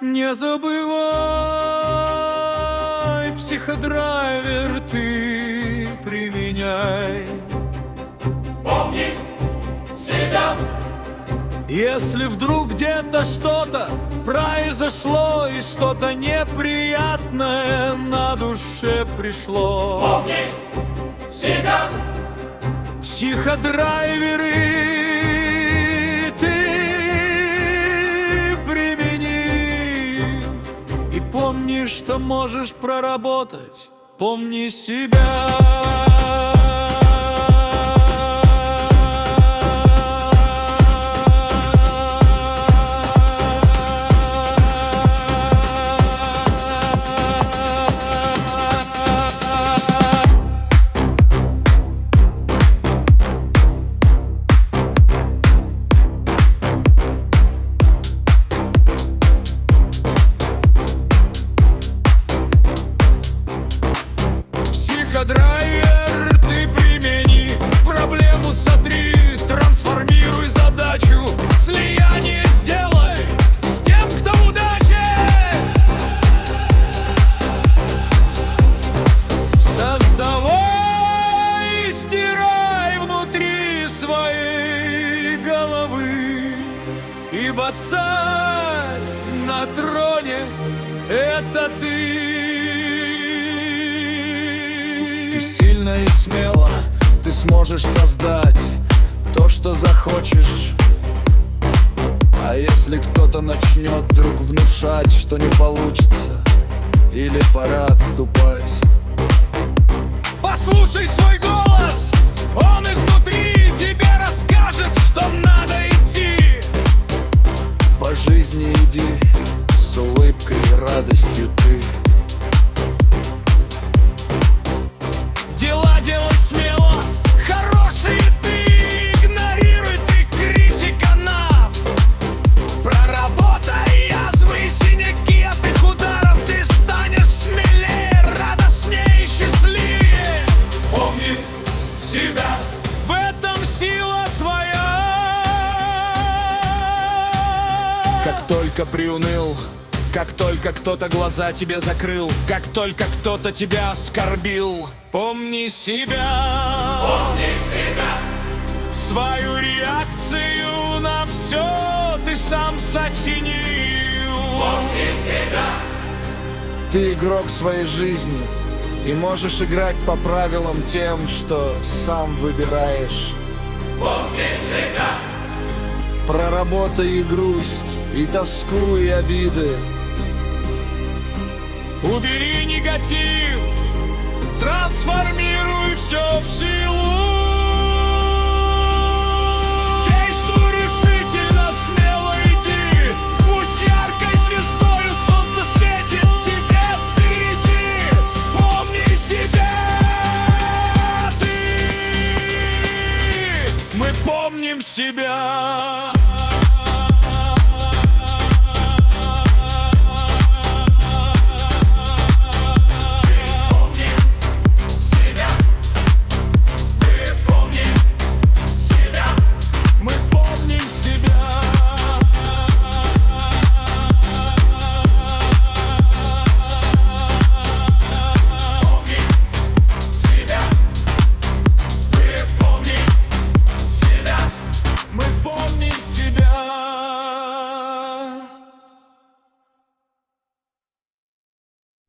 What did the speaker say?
Не забывай, психодрайвер ты применяй. Помни себя. Если вдруг где-то что-то произошло и что-то неприятное на душе пришло, Помни себя. Психодрайверы ты примени. И помни, что можешь проработать. Помни себя. Психодрайвер ты примени, проблему сотри, трансформируй задачу, слияние сделай с тем, кто в удаче. Создавай и стирай внутри своей головы, ибо царь на троне — это ты. Сильно и смело ты сможешь создать то, что захочешь. А если кто-то начнет вдруг внушать, что не получится, или пора отступать, послушай свой голос, он изнутри тебе расскажет, что надо идти. По жизни иди с улыбкой и радостью ты. Дела делай смело, хорошие ты, игнорируй ты критиканов. Проработай язвы и синяки, от их ударов ты станешь смелее, радостнее и счастливее. Помни себя. В этом сила твоя. Как только приуныл, как только кто-то глаза тебе закрыл, как только кто-то тебя оскорбил, помни себя. Помни себя. Свою реакцию на все ты сам сочинил. Помни себя. Ты игрок своей жизни и можешь играть по правилам тем, что сам выбираешь. Помни себя. Проработай и грусть, и тоску, и обиды. Убери негатив, трансформируй все в силу